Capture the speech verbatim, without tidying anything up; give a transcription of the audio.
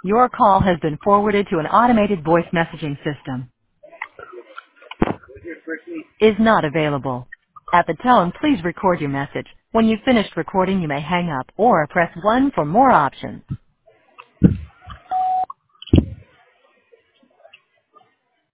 Your call has been forwarded to an automated voice messaging system. Is not available. At the tone, please record your message. When you've finished recording, you may hang up or press one for more options.